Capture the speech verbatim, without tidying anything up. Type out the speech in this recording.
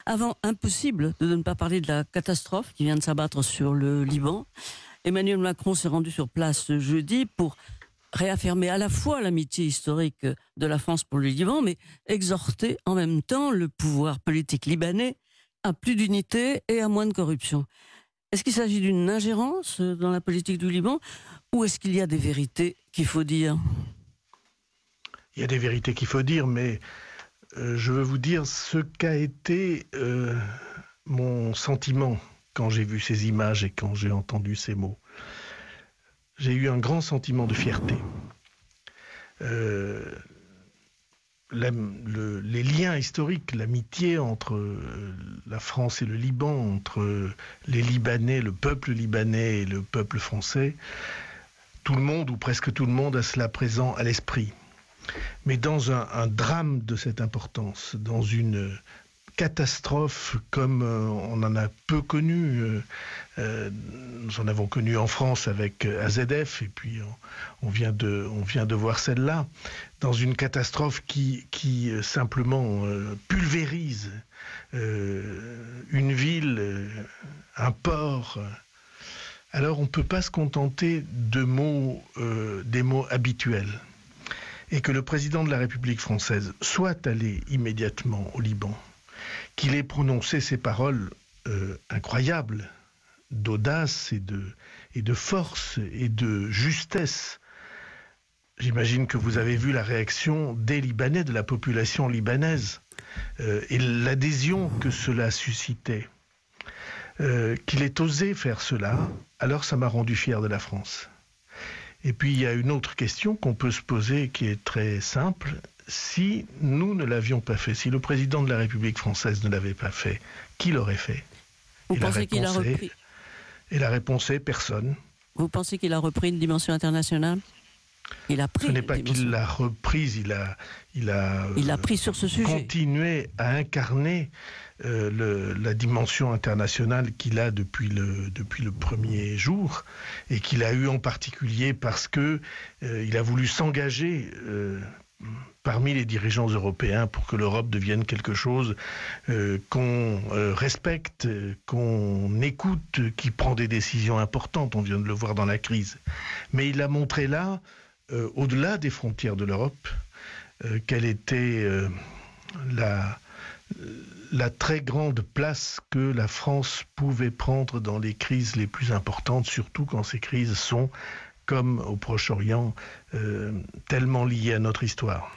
Avant, impossible de ne pas parler de la catastrophe qui vient de s'abattre sur le Liban. Emmanuel Macron s'est rendu sur place ce jeudi pour réaffirmer à la fois l'amitié historique de la France pour le Liban, mais exhorter en même temps le pouvoir politique libanais à plus d'unité et à moins de corruption. Est-ce qu'il s'agit d'une ingérence dans la politique du Liban ou est-ce qu'il y a des vérités qu'il faut dire ? Il y a des vérités qu'il faut dire, mais euh, je veux vous dire ce qu'a été euh, mon sentiment quand j'ai vu ces images et quand j'ai entendu ces mots. J'ai eu un grand sentiment de fierté. Euh, la, le, les liens historiques, l'amitié entre la France et le Liban, entre les Libanais, le peuple libanais et le peuple français, tout le monde, ou presque tout le monde, a cela présent à l'esprit. Mais dans un, un drame de cette importance, dans une catastrophe comme euh, on en a peu connu, euh, euh, nous en avons connu en France avec A Z F, et puis on, on, vient, de, on vient de voir celle-là, dans une catastrophe qui, qui euh, simplement euh, pulvérise euh, une ville, euh, un port. Alors on ne peut pas se contenter de mots, euh, des mots habituels. Et que le président de la République française soit allé immédiatement au Liban, qu'il ait prononcé ces paroles euh, incroyables, d'audace et de, et de force et de justesse. J'imagine que vous avez vu la réaction des Libanais, de la population libanaise, euh, et l'adhésion que cela suscitait. Euh, qu'il ait osé faire cela, alors ça m'a rendu fier de la France. Et puis il y a une autre question qu'on peut se poser qui est très simple. Si nous ne l'avions pas fait, si le président de la République française ne l'avait pas fait, qui l'aurait fait ? Vous pensez qu'il a repris ? Et la réponse est personne. Vous pensez qu'il a repris une dimension internationale ? Il a pris. Ce n'est pas qu'il l'a reprise, il a, il a, il a pris sur ce sujet. Continué à incarner euh, le, la dimension internationale qu'il a depuis le, depuis le premier jour et qu'il a eu en particulier parce que euh, il a voulu s'engager euh, parmi les dirigeants européens pour que l'Europe devienne quelque chose euh, qu'on euh, respecte, qu'on écoute, qui prend des décisions importantes. On vient de le voir dans la crise. Mais il a montré là, euh, au-delà des frontières de l'Europe, euh, quelle était euh, la, la très grande place que la France pouvait prendre dans les crises les plus importantes, surtout quand ces crises sont, comme au Proche-Orient, euh, tellement liées à notre histoire.